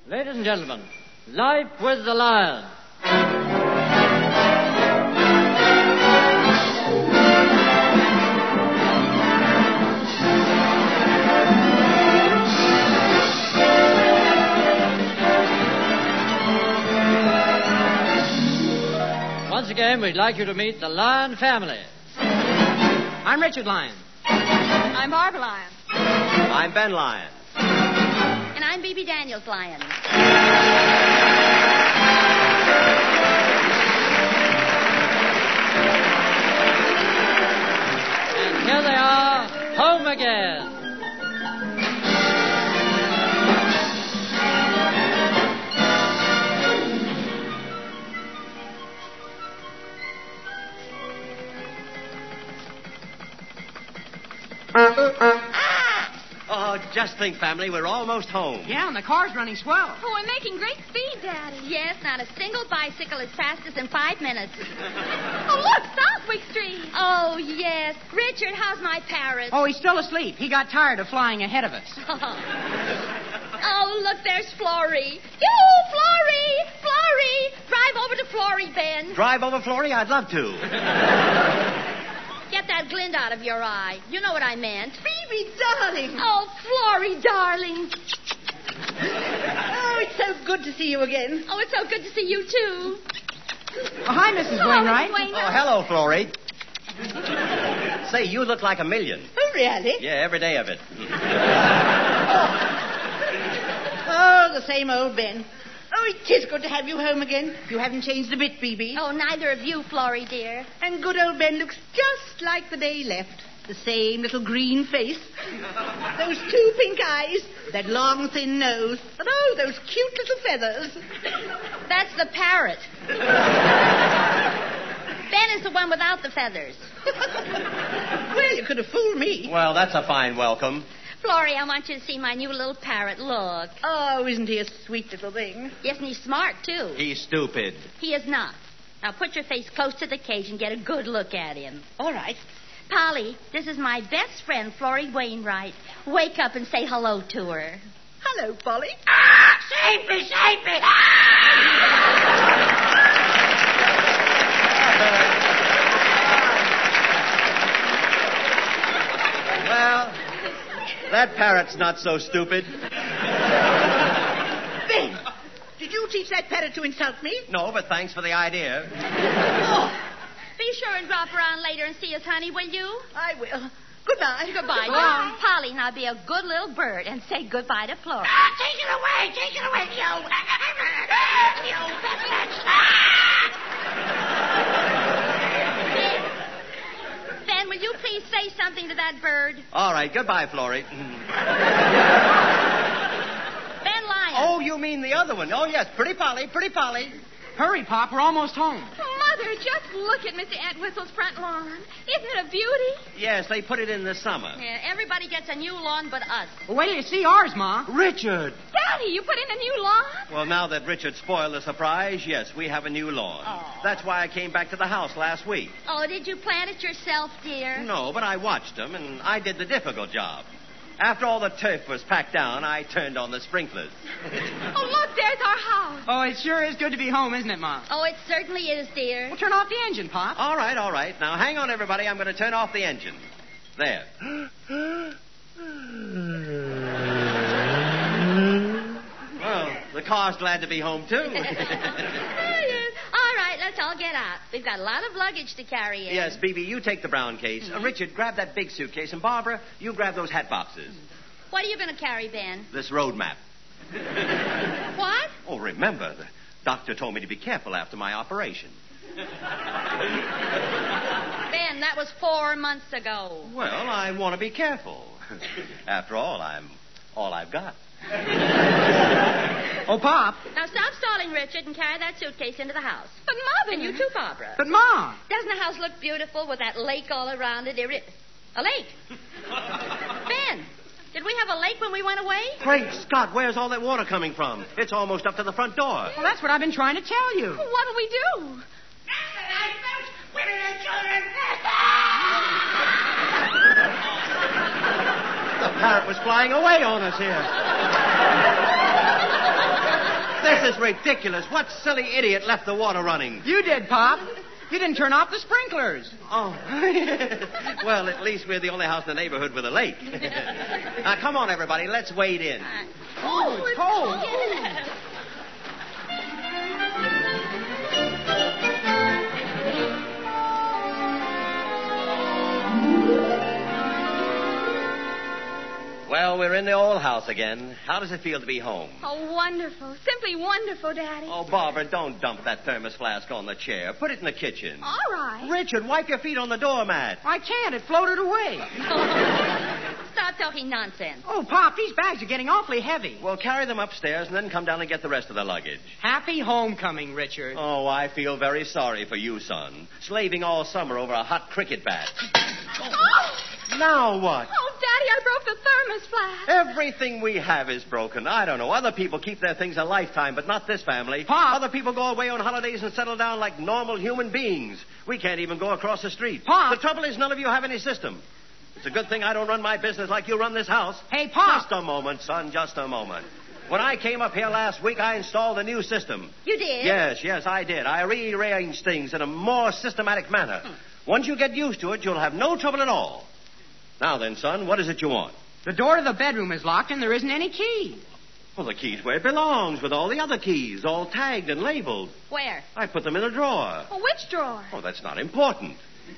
Ladies and gentlemen, Life with the Lion. Once again, we'd like you to meet the Lion family. I'm Richard Lyon. I'm Barbara Lyon. I'm Ben Lyon. And I'm Bibi Daniels Lyon. And here they are, home again. Oh, just think, family, we're almost home. Yeah, and the car's running swell. Oh, we're making great speed, Daddy. Yes, not a single bicycle as fast as in 5 minutes. Oh, look, Southwick Street. Oh, yes. Richard, how's my parrot? Oh, he's still asleep. He got tired of flying ahead of us. Oh, look, there's Florrie. Yoo-hoo, Florrie! Florrie! Drive over to Florrie, Ben. Drive over, Florrie? I'd love to. Get that glint out of your eye. You know what I meant. Phoebe, darling. Oh, Florrie, darling. Oh, it's so good to see you again. Oh, it's so good to see you, too. Oh, hi, Mrs. Hello, Wainwright. Mrs. Wainwright. Oh, hello, Florrie. Say, you look like a million. Oh, really? Yeah, every day of it. Oh, the same old Ben. Oh, it is good to have you home again. You haven't changed a bit, Phoebe. Oh, neither of you, Florrie, dear. And good old Ben looks just like the day he left. The same little green face. Those 2 pink eyes. That long, thin nose. And oh, those cute little feathers. That's the parrot. Ben is the one without the feathers. Well, you could have fooled me. Well, that's a fine welcome. Florrie, I want you to see my new little parrot. Look. Oh, isn't he a sweet little thing? Yes, and he's smart, too. He's stupid. He is not. Now put your face close to the cage and get a good look at him. All right. Polly, this is my best friend, Florrie Wainwright. Wake up and say hello to her. Hello, Polly. Save me, save me! Well, that parrot's not so stupid. Ben, did you teach that parrot to insult me? No, but thanks for the idea. Oh, Be sure and drop around later and see us, honey, will you? I will. Goodbye. Goodbye, dear. Polly, now be a good little bird and say goodbye to Florrie. Take it away, you. Ben, will you please say something to that bird? All right, goodbye, Florrie. Ben Lyon. Oh, you mean the other one. Oh, yes, Pretty Polly, Pretty Polly. Hurry, Pop. We're almost home. Mother, just look at Mr. Entwistle's front lawn. Isn't it a beauty? Yes, they put it in the summer. Yeah, everybody gets a new lawn but us. Well, wait till you see ours, Ma. Richard! Daddy, you put in a new lawn? Well, now that Richard spoiled the surprise, yes, we have a new lawn. Oh. That's why I came back to the house last week. Oh, did you plant it yourself, dear? No, but I watched them, and I did the difficult job. After all the turf was packed down, I turned on the sprinklers. Oh, look, there's our house. Oh, it sure is good to be home, isn't it, Ma? Oh, it certainly is, dear. Well, turn off the engine, Pop. All right. Now, hang on, everybody. I'm going to turn off the engine. There. Well, the car's glad to be home, too. All right, let's all get out. We've got a lot of luggage to carry in. Yes, Bibi, you take the brown case. Richard, grab that big suitcase. And Barbara, you grab those hat boxes. What are you going to carry, Ben? This road map. What? Oh, remember, the doctor told me to be careful after my operation. Ben, that was 4 months ago. Well, I want to be careful. After all, I'm all I've got. Oh, Pop. Now stop stalling, Richard, and carry that suitcase into the house. But, Mother... And you too, Barbara. But, Ma. Doesn't the house look beautiful with that lake all around it? A lake. Ben, did we have a lake when we went away? Great Scott, where's all that water coming from? It's almost up to the front door. Well, that's what I've been trying to tell you. What'll we do? Women and children. The parrot was flying away on us here. This is ridiculous. What silly idiot left the water running? You did, Pop. You didn't turn off the sprinklers. Oh. Well, at least we're the only house in the neighborhood with a lake. Now, come on, everybody. Let's wade in. Oh, it's cold. Well, we're in the old house again. How does it feel to be home? Oh, wonderful. Simply wonderful, Daddy. Oh, Barbara, don't dump that thermos flask on the chair. Put it in the kitchen. All right. Richard, wipe your feet on the doormat. I can't. It floated away. Stop talking nonsense. Oh, Pop, these bags are getting awfully heavy. Well, carry them upstairs and then come down and get the rest of the luggage. Happy homecoming, Richard. Oh, I feel very sorry for you, son. Slaving all summer over a hot cricket bat. Oh! Now what? Oh, Daddy, I broke the thermos flask. Everything we have is broken. I don't know. Other people keep their things a lifetime, but not this family. Pop. Other people go away on holidays and settle down like normal human beings. We can't even go across the street. Pop. The trouble is none of you have any system. It's a good thing I don't run my business like you run this house. Hey, Pop. Just a moment, son. Just a moment. When I came up here last week, I installed a new system. You did? Yes, I did. I rearranged things in a more systematic manner. Once you get used to it, you'll have no trouble at all. Now then, son, what is it you want? The door to the bedroom is locked and there isn't any key. Well, the key's where it belongs, with all the other keys, all tagged and labeled. Where? I put them in a drawer. Oh, which drawer? Oh, that's not important.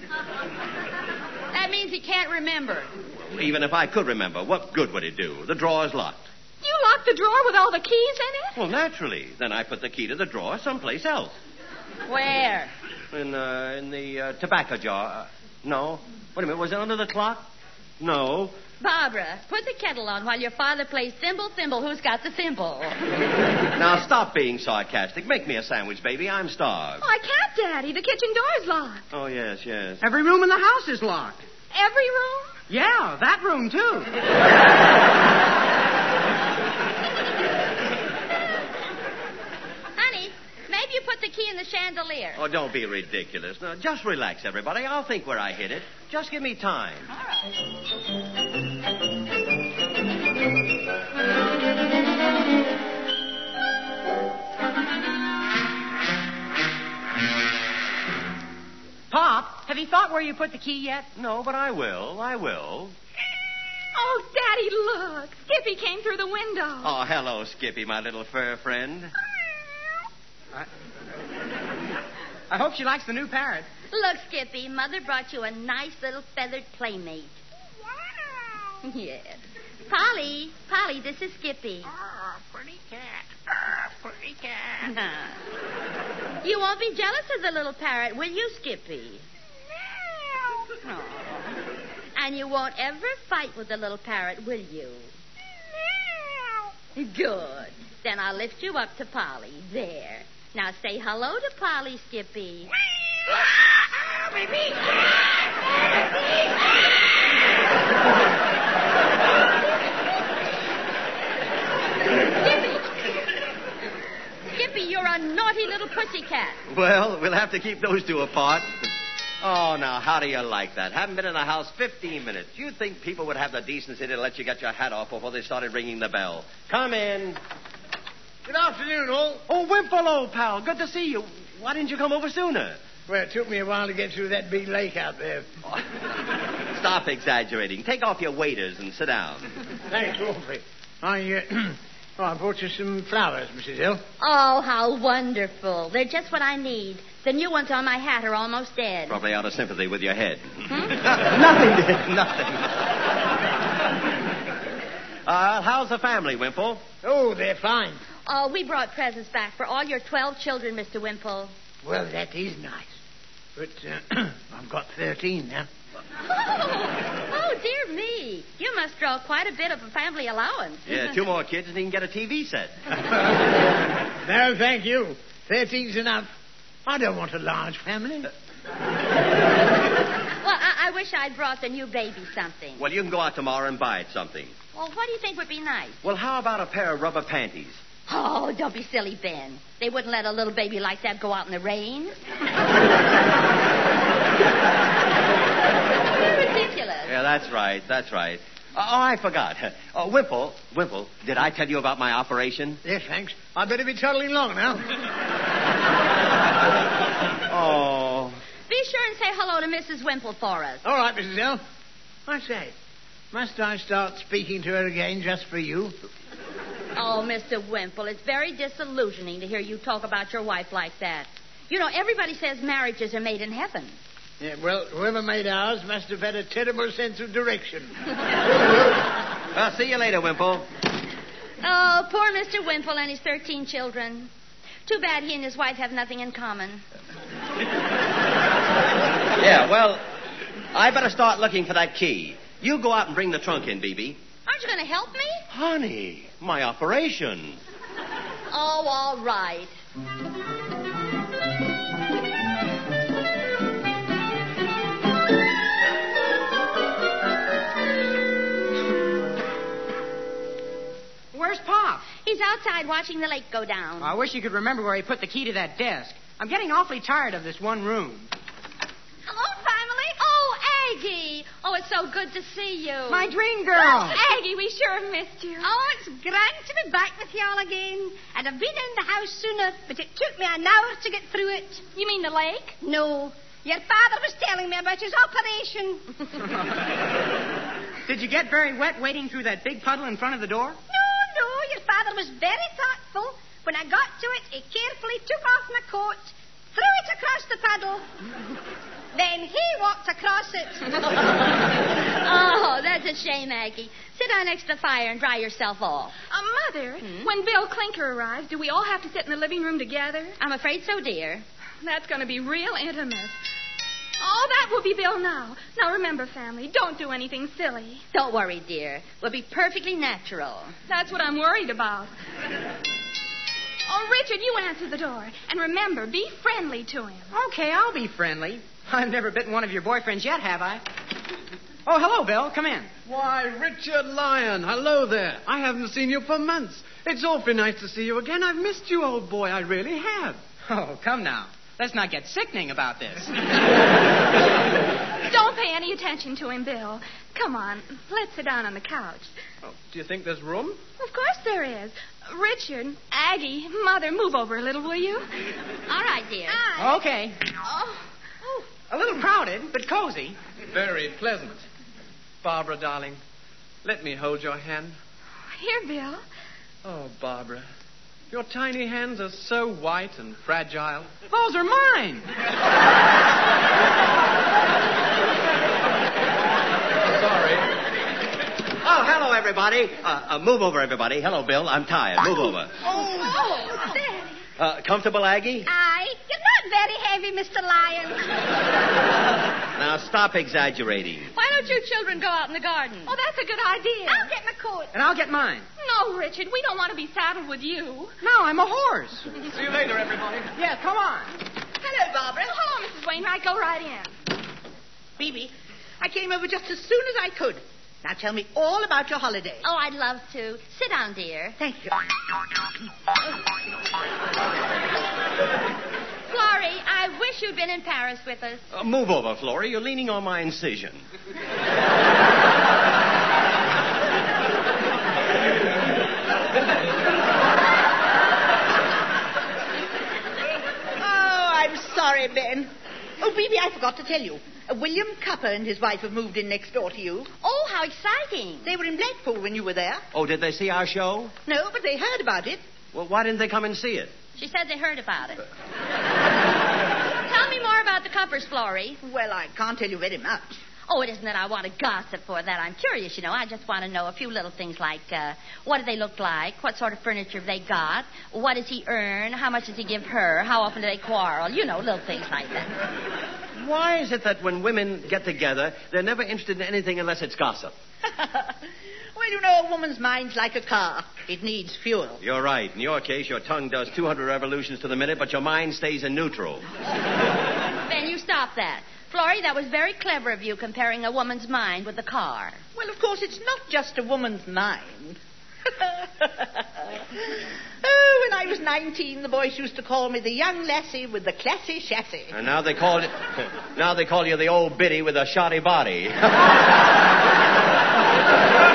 That means he can't remember. Even if I could remember, what good would it do? The drawer's locked. You locked the drawer with all the keys in it? Well, naturally. Then I put the key to the drawer someplace else. Where? In the tobacco jar. No. Wait a minute, was it under the clock? No. Barbara, put the kettle on while your father plays thimble, thimble. Who's got the thimble? Now, stop being sarcastic. Make me a sandwich, baby. I'm starved. Oh, I can't, Daddy. The kitchen door's locked. Oh, yes. Every room in the house is locked. Every room? Yeah, that room, too. Honey, maybe you put the key in the chandelier. Oh, don't be ridiculous. Now, just relax, everybody. I'll think where I hid it. Just give me time. All right. Pop, have you thought where you put the key yet? No, but I will. Oh, Daddy, look. Skippy came through the window. Oh, hello, Skippy, my little fur friend. I hope she likes the new parrot. Look, Skippy, Mother brought you a nice little feathered playmate. Wow. Yes. Polly, this is Skippy. Oh, pretty cat. Pretty cat. You won't be jealous of the little parrot, will you, Skippy? Meow. Oh. And you won't ever fight with the little parrot, will you? Meow. Good. Then I'll lift you up to Polly. There. Now say hello to Polly, Skippy. Baby. Skippy, you're a naughty little pussycat. Well, we'll have to keep those two apart. Oh, now, how do you like that? Haven't been in the house 15 minutes. You'd think people would have the decency to let you get your hat off before they started ringing the bell. Come in. Good afternoon, all. Oh, Wimple, old pal. Good to see you. Why didn't you come over sooner? Well, it took me a while to get through that big lake out there. Stop exaggerating. Take off your waders and sit down. Thanks awfully. I brought you some flowers, Mrs. Hill. Oh, how wonderful. They're just what I need. The new ones on my hat are almost dead. Probably out of sympathy with your head. Hmm? Nothing, Dick, nothing. How's the family, Wimple? Oh, they're fine. Oh, we brought presents back for all your 12 children, Mr. Wimple. Well, that is nice. But I've got 13 now. Oh, dear me. You must draw quite a bit of a family allowance. Yeah, 2 more kids and he can get a TV set. No, thank you. 13's enough. I don't want a large family. Well, I wish I'd brought the new baby something. Well, you can go out tomorrow and buy it something. Well, what do you think would be nice? Well, how about a pair of rubber panties? Oh, don't be silly, Ben. They wouldn't let a little baby like that go out in the rain. You're ridiculous. Yeah, that's right. Oh, I forgot. Wimple, did I tell you about my operation? Yes, thanks. I'd better be toddling along now. Oh. Be sure and say hello to Mrs. Wimple for us. All right, Mrs. L. I say, must I start speaking to her again just for you? Oh, Mr. Wimple, it's very disillusioning to hear you talk about your wife like that. You know, everybody says marriages are made in heaven. Yeah, well, whoever made ours must have had a terrible sense of direction. Well, see you later, Wimple. Oh, poor Mr. Wimple and his 13 children. Too bad he and his wife have nothing in common. Yeah, well, I better start looking for that key. You go out and bring the trunk in, BB. Aren't you going to help me? Honey, my operation. Oh, all right. Where's Pop? He's outside watching the lake go down. I wish you could remember where he put the key to that desk. I'm getting awfully tired of this one room. Hello, family. Oh, Aggie. Oh, it's so good to see you. My dream girl. Aggie, we sure have missed you. Oh, it's grand to be back with y'all again. I'd have been in the house sooner, but it took me an hour to get through it. You mean the lake? No, your father was telling me about his operation. Did you get very wet wading through that big puddle in front of the door? No, your father was very thoughtful. When I got to it, he carefully took off my coat, threw it across the puddle. Then he walked across it. Oh, that's a shame, Aggie. Sit down next to the fire and dry yourself off. Mother, when Bill Clinker arrives, do we all have to sit in the living room together? I'm afraid so, dear. That's going to be real intimate. Oh, that will be Bill now. Now remember, family, don't do anything silly. Don't worry, dear. We'll be perfectly natural. That's what I'm worried about. Oh, Richard, you answer the door. And remember, be friendly to him. Okay, I'll be friendly. I've never bitten one of your boyfriends yet, have I? Oh, hello, Bill. Come in. Why, Richard Lyon, hello there. I haven't seen you for months. It's awfully nice to see you again. I've missed you, old boy. I really have. Oh, come now. Let's not get sickening about this. Don't pay any attention to him, Bill. Come on, let's sit down on the couch. Oh, do you think there's room? Of course there is. Richard, Aggie, Mother, move over a little, will you? All right, dear. Okay. Oh. A little crowded, but cozy. Very pleasant. Barbara, darling, let me hold your hand. Here, Bill. Oh, Barbara, your tiny hands are so white and fragile. Those are mine. Sorry. Oh, hello, everybody. Move over, everybody. Hello, Bill. I'm tired. Move over. Oh, Daddy. Comfortable, Aggie? Aye, you're not very heavy, Mr. Lyon. Now, stop exaggerating. Why don't you children go out in the garden? Oh, that's a good idea. I'll get my coat. And I'll get mine. No, Richard, we don't want to be saddled with you. No, I'm a horse. See you later, everybody. Yeah, come on. Hello, Barbara. Hello, Mrs. Wainwright. Go right in. Phoebe, I came over just as soon as I could. Now tell me all about your holiday. Oh, I'd love to. Sit down, dear. Thank you. Florrie, I wish you'd been in Paris with us. Move over, Florrie. You're leaning on my incision. Oh, I'm sorry, Ben. Oh, Phoebe, I forgot to tell you. William Cupper and his wife have moved in next door to you. Oh, how exciting. They were in Blackpool when you were there. Oh, did they see our show? No, but they heard about it. Well, why didn't they come and see it? She said they heard about it. Tell me more about the Cuppers, Florrie. Well, I can't tell you very much. Oh, it isn't that I want to gossip for that. I'm curious, you know. I just want to know a few little things like what do they look like? What sort of furniture have they got? What does he earn? How much does he give her? How often do they quarrel? You know, little things like that. Why is it that when women get together, they're never interested in anything unless it's gossip? Well, you know, a woman's mind's like a car. It needs fuel. You're right. In your case, your tongue does 200 revolutions to the minute, but your mind stays in neutral. Ben, you stop that. Florrie, that was very clever of you comparing a woman's mind with a car. Well, of course, it's not just a woman's mind. Oh, when I was 19, the boys used to call me the young lassie with the classy chassis. And now they call you the old biddy with a shoddy body.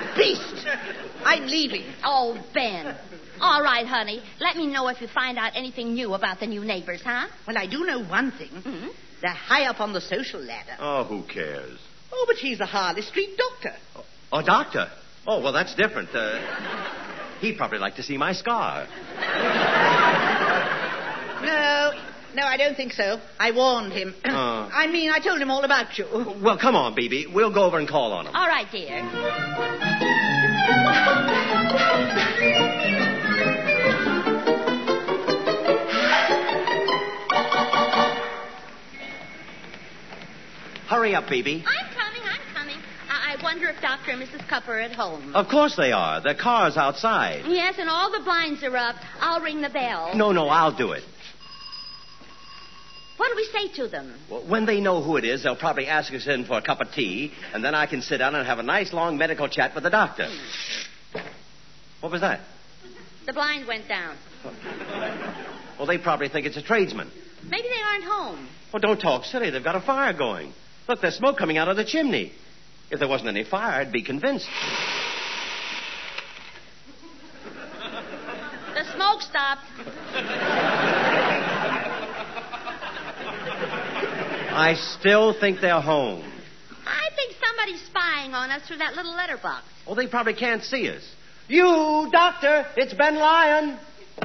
beast. I'm leaving. Oh, Ben. All right, honey. Let me know if you find out anything new about the new neighbors, huh? Well, I do know one thing. Mm-hmm. They're high up on the social ladder. Oh, who cares? Oh, but she's the Harley Street doctor. Oh, doctor. Oh, well, that's different. He'd probably like to see my scar. No, I don't think so. I warned him. I told him all about you. Well, come on, BB. We'll go over and call on him. All right, dear. Hurry up, BB. I'm coming. I wonder if Dr. and Mrs. Cup are at home. Of course they are. Their car's outside. Yes, and all the blinds are up. I'll ring the bell. No, I'll do it. What do we say to them? Well, when they know who it is, they'll probably ask us in for a cup of tea, and then I can sit down and have a nice long medical chat with the doctor. What was that? The blind went down. Well, they probably think it's a tradesman. Maybe they aren't home. Well, don't talk silly. They've got a fire going. Look, there's smoke coming out of the chimney. If there wasn't any fire, I'd be convinced. The smoke stopped. I still think they're home. I think somebody's spying on us through that little letterbox. Oh, they probably can't see us. You, doctor, it's Ben Lyon.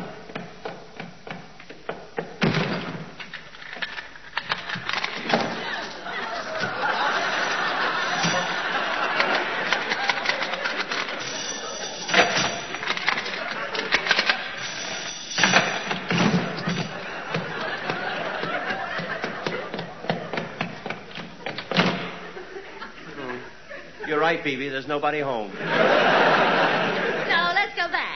You're right, BB. There's nobody home. So let's go back.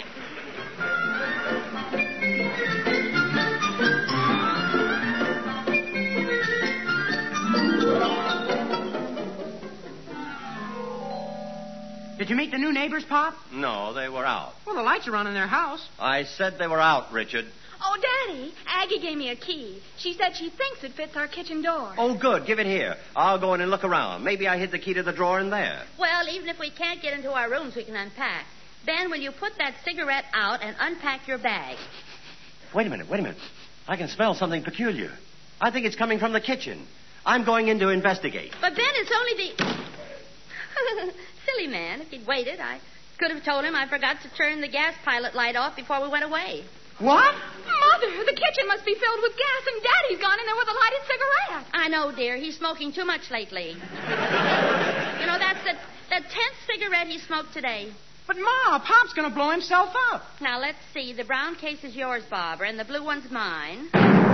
Did you meet the new neighbors, Pop? No, they were out. Well, the lights are on in their house. I said they were out, Richard. Oh, Daddy, Aggie gave me a key. She said she thinks it fits our kitchen door. Oh, good. Give it here. I'll go in and look around. Maybe I hid the key to the drawer in there. Well, even if we can't get into our rooms, we can unpack. Ben, will you put that cigarette out and unpack your bag? Wait a minute. I can smell something peculiar. I think it's coming from the kitchen. I'm going in to investigate. But Ben, it's only the... Silly man. If he'd waited, I could have told him I forgot to turn the gas pilot light off before we went away. What? Mother, the kitchen must be filled with gas, and Daddy's gone in there with a lighted cigarette. I know, dear. He's smoking too much lately. You know, that's the 10th cigarette he smoked today. But, Ma, Pop's going to blow himself up. Now, let's see. The brown case is yours, Barbara, and the blue one's mine.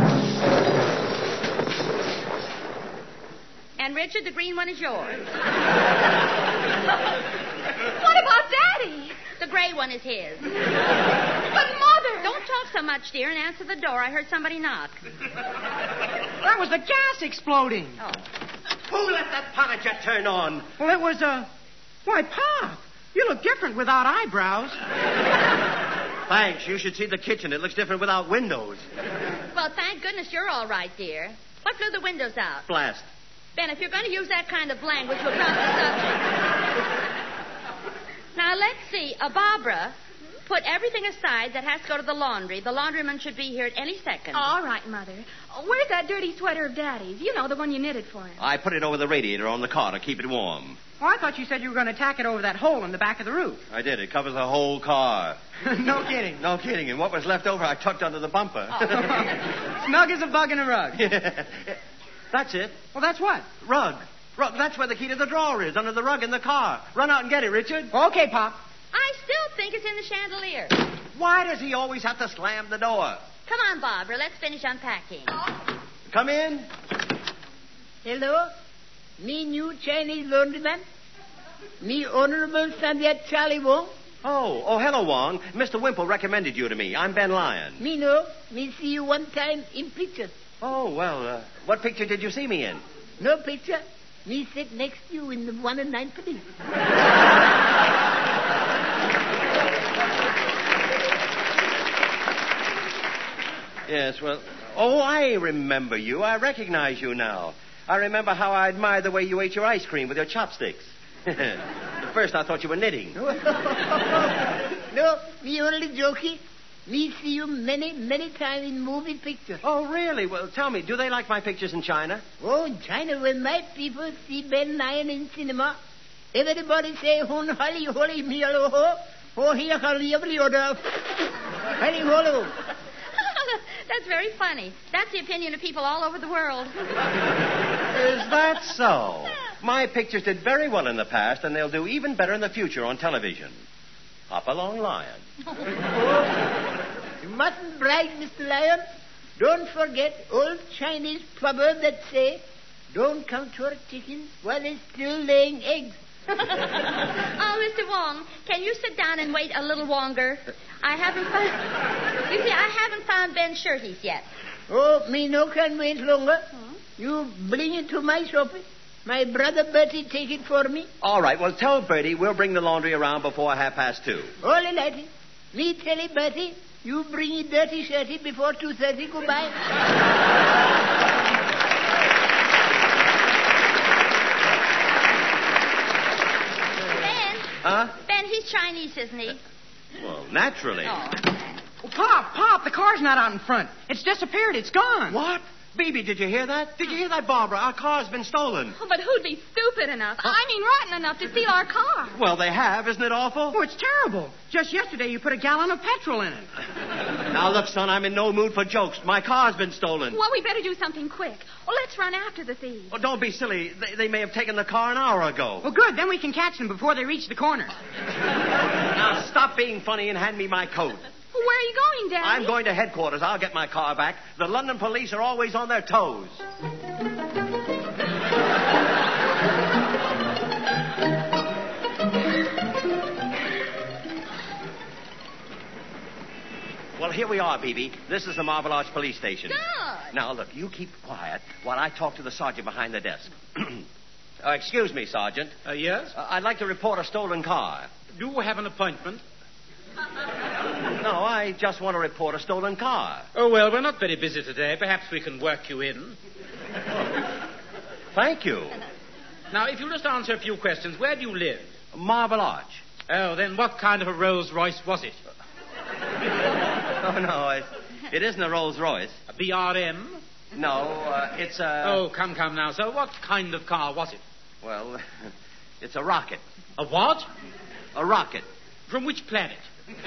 And, Richard, the green one is yours. What about Daddy? The gray one is his. But, Mother... Don't talk so much, dear, and answer the door. I heard somebody knock. That was the gas exploding. Oh. Who let that power jet turn on? Well, it was, Why, Pop, you look different without eyebrows. Thanks. You should see the kitchen. It looks different without windows. Well, thank goodness you're all right, dear. What blew the windows out? Blast. Ben, if you're going to use that kind of language, we'll drop the subject. Now, let's see. Barbara, put everything aside that has to go to the laundry. The laundryman should be here at any second. All right, Mother. Where's that dirty sweater of Daddy's? You know, the one you knitted for him. I put it over the radiator on the car to keep it warm. Oh, I thought you said you were going to tack it over that hole in the back of the roof. I did. It covers the whole car. No kidding. No kidding. And what was left over, I tucked under the bumper. Snug as a bug in a rug. Yeah. That's it. Well, that's what? Rug. That's where the key to the drawer is, under the rug in the car. Run out and get it, Richard. Okay, Pop. I still think it's in the chandelier. Why does he always have to slam the door? Come on, Barbara. Let's finish unpacking. Come in. Hello? Me new Chinese laundryman? Me Honorable Saviet Charlie Wong? Oh, hello, Wong. Mr. Wimple recommended you to me. I'm Ben Lyon. Me know. Me see you one time in pictures. Oh, well, what picture did you see me in? No picture. Me sit next to you in the 1 and 9 police. Yes, well, I remember you. I recognize you now. I remember how I admired the way you ate your ice cream with your chopsticks. At first, I thought you were knitting. No, me only joking. Me see you many, many times in movie pictures. Oh, really? Well, tell me, do they like my pictures in China? Oh, in China, when my people see Ben Lion in cinema, everybody say, Hun Holly, Holy Mialo, Oh, here, Holly, every order. Holly, Holo. That's very funny. That's the opinion of people all over the world. Is that so? My pictures did very well in the past, and they'll do even better in the future on television. Hop along, Lion. You mustn't brag, Mr. Lion. Don't forget old Chinese proverb that say, don't count your chickens while they're still laying eggs. Oh, Mr. Wong, can you sit down and wait a little longer? I haven't found Ben's shirties yet. Oh, me no can wait longer. You bring it to my shop. My brother Bertie take it for me. All right, well, tell Bertie we'll bring the laundry around before 2:30. All right. Me tell it, Bertie, you bring it dirty shirty before 2:30. Goodbye. Huh? Ben, he's Chinese, isn't he? Well, naturally. Oh. Pop, the car's not out in front. It's disappeared. It's gone. What? Baby, did you hear that? Did you hear that, Barbara? Our car's been stolen. Oh, but who'd be stupid enough, rotten enough to steal our car? Well, they have. Isn't it awful? Oh, it's terrible. Just yesterday you put a gallon of petrol in it. Now, look, son, I'm in no mood for jokes. My car's been stolen. Well, we better do something quick. Well, let's run after the thieves. Oh, don't be silly. They may have taken the car an hour ago. Well, good. Then we can catch them before they reach the corner. Now, stop being funny and hand me my coat. Well, where are you going, Daddy? I'm going to headquarters. I'll get my car back. The London police are always on their toes. Well, here we are, Bibi. This is the Marble Arch Police Station. Good. Now, look, you keep quiet while I talk to the sergeant behind the desk. Excuse me, Sergeant. Yes? I'd like to report a stolen car. Do you have an appointment? No, I just want to report a stolen car. Oh, well, we're not very busy today. Perhaps we can work you in. Thank you. Now, if you'll just answer a few questions, where do you live? Marble Arch. Oh, then what kind of a Rolls Royce was it? Oh, no, it isn't a Rolls Royce. A BRM? No, it's a... Oh, come now. So what kind of car was it? Well, it's a rocket. A what? A rocket. From which planet? It's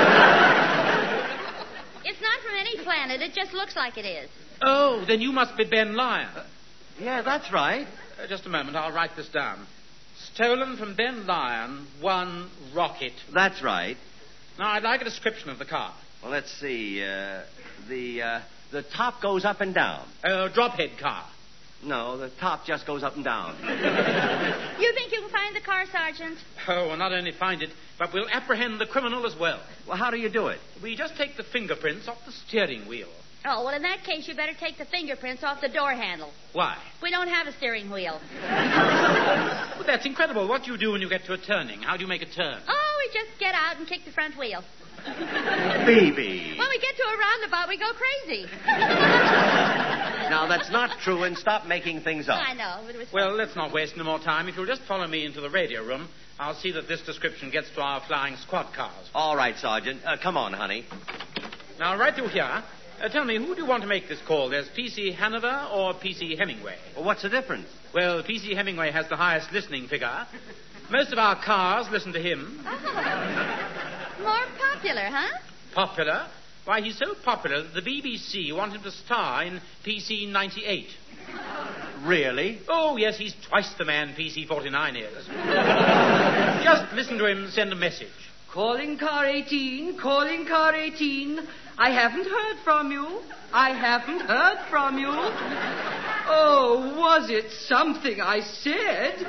not from any planet. It just looks like it is. Oh, then you must be Ben Lion. Yeah, that's right. Just a moment. I'll write this down. Stolen from Ben Lion, one rocket. That's right. Now, I'd like a description of the car. Well, let's see. The top goes up and down. A drophead car. No, the top just goes up and down. You think you can find the car, Sergeant? Oh, we'll not only find it, but we'll apprehend the criminal as well. Well, how do you do it? We just take the fingerprints off the steering wheel. Oh, well, in that case, you better take the fingerprints off the door handle. Why? We don't have a steering wheel. Well, that's incredible. What do you do when you get to a turning? How do you make a turn? Oh, we just get out and kick the front wheel. Baby. When we get to a roundabout, we go crazy. Now, that's not true, and stop making things up. I know. But it was Well, let's not waste any more time. If you'll just follow me into the radio room, I'll see that this description gets to our flying squad cars. All right, Sergeant. Come on, honey. Now, right through here, tell me, who do you want to make this call? There's P.C. Hanover or P.C. Hemingway? Well, what's the difference? Well, P.C. Hemingway has the highest listening figure. Most of our cars listen to him. more popular, huh? Popular? Why, he's so popular that the BBC want him to star in PC 98. Really? Oh, yes, he's twice the man PC 49 is. Just listen to him send a message. Calling car 18, calling car 18. I haven't heard from you. I haven't heard from you. Oh, was it something I said?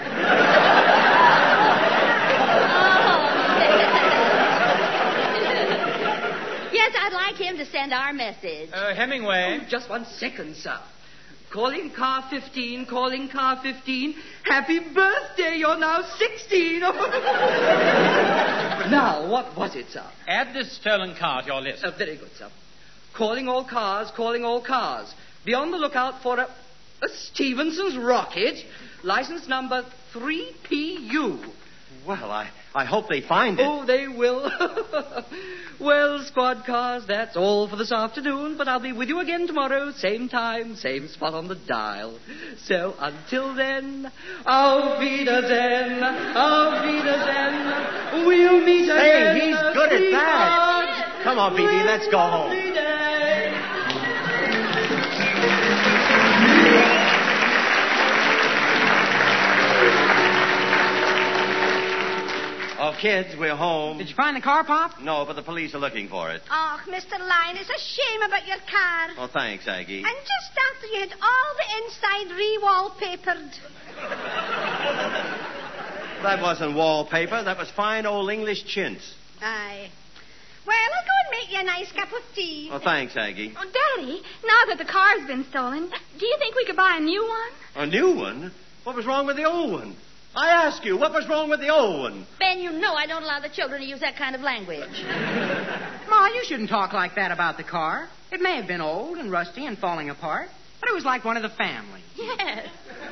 Yes, I'd like him to send our message. Hemingway. Oh, just 1 second, sir. Calling car 15, calling car 15. Happy birthday, you're now 16. Now, what was it, sir? Add this stolen car to your list. Very good, sir. Calling all cars, calling all cars. Be on the lookout for a Stevenson's rocket, license number 3PU. Well, I hope they find it. Oh, they will. Well, squad cars, that's all for this afternoon, but I'll be with you again tomorrow, same time, same spot on the dial. So until then, auf Wiedersehen, auf Wiedersehen, we'll meet again. Hey, he's good at that. Come on, BB, let's go home. Oh, kids, we're home. Did you find the car, Pop? No, but the police are looking for it. Oh, Mr. Lion, it's a shame about your car. Oh, thanks, Aggie. And just after you had all the inside re-wallpapered. That wasn't wallpaper. That was fine old English chintz. Aye. Well, I'll go and make you a nice cup of tea. Oh, thanks, Aggie. Oh, Daddy, now that the car's been stolen, do you think we could buy a new one? A new one? What was wrong with the old one? I ask you, what was wrong with the old one? Ben, you know I don't allow the children to use that kind of language. Ma, you shouldn't talk like that about the car. It may have been old and rusty and falling apart, but it was like one of the family. Yes.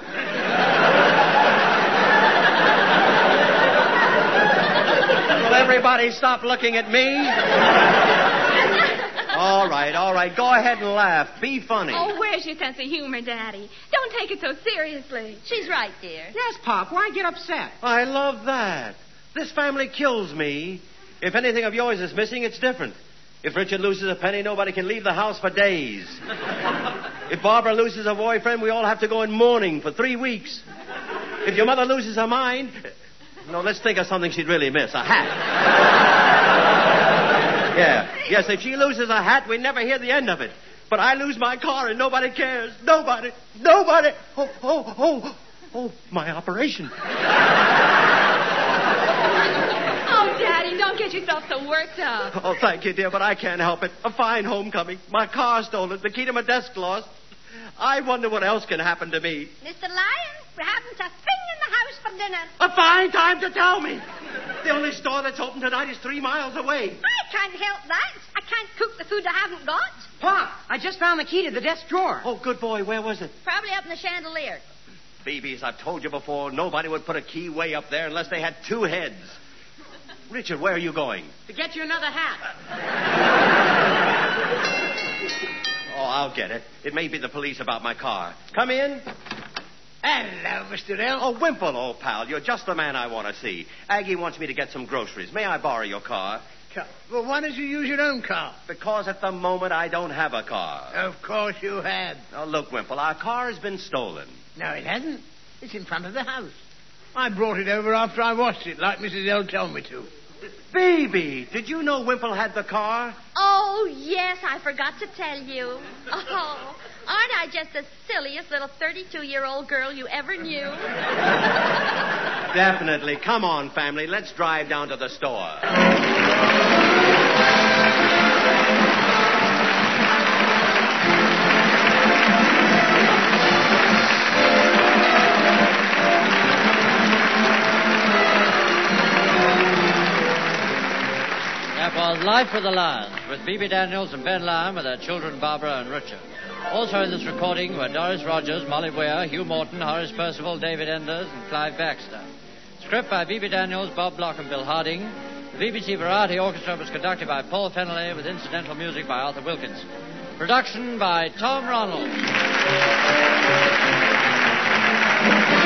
Will everybody stop looking at me? All right. Go ahead and laugh. Be funny. Oh, where's your sense of humor, Daddy? Don't take it so seriously. She's right, dear. Yes, Pop. Why get upset? I love that. This family kills me. If anything of yours is missing, it's different. If Richard loses a penny, nobody can leave the house for days. If Barbara loses a boyfriend, we all have to go in mourning for 3 weeks. If your mother loses her mind... No, let's think of something she'd really miss. A hat. Yeah. Yes, if she loses a hat, we never hear the end of it. But I lose my car and nobody cares. Nobody. Oh, my operation. Oh, Daddy, don't get yourself so worked up. Oh, thank you, dear, but I can't help it. A fine homecoming. My car stolen. The key to my desk lost. I wonder what else can happen to me. Mr. Lion, we haven't a thing in the house for dinner. A fine time to tell me. The only store that's open tonight is 3 miles away. I can't help that. I can't cook the food I haven't got. Pop, I just found the key to the desk drawer. Oh, good boy. Where was it? Probably up in the chandelier. Babies, I've told you before, nobody would put a key way up there unless they had 2 heads. Richard, where are you going? To get you another hat. Oh, I'll get it. It may be the police about my car. Come in. Hello, Mr. L. Oh, Wimple, old pal, you're just the man I want to see. Aggie wants me to get some groceries. May I borrow your car? Well, why don't you use your own car? Because at the moment I don't have a car. Of course you have. Now, look, Wimple, our car has been stolen. No, it hasn't. It's in front of the house. I brought it over after I washed it, like Mrs. L told me to. Baby, did you know Wimple had the car? Oh, yes, I forgot to tell you. Oh, aren't I just the silliest little 32-year-old girl you ever knew? Definitely. Come on, family. Let's drive down to the store. That was Life with the Lions, with Phoebe Daniels and Ben Lyon with their children Barbara and Richard. Also in this recording were Doris Rogers, Molly Weir, Hugh Morton, Horace Percival, David Enders, and Clive Baxter. Script by Phoebe Daniels, Bob Block, and Bill Harding. The BBC Variety Orchestra was conducted by Paul Fennelly with incidental music by Arthur Wilkinson. Production by Tom Ronald.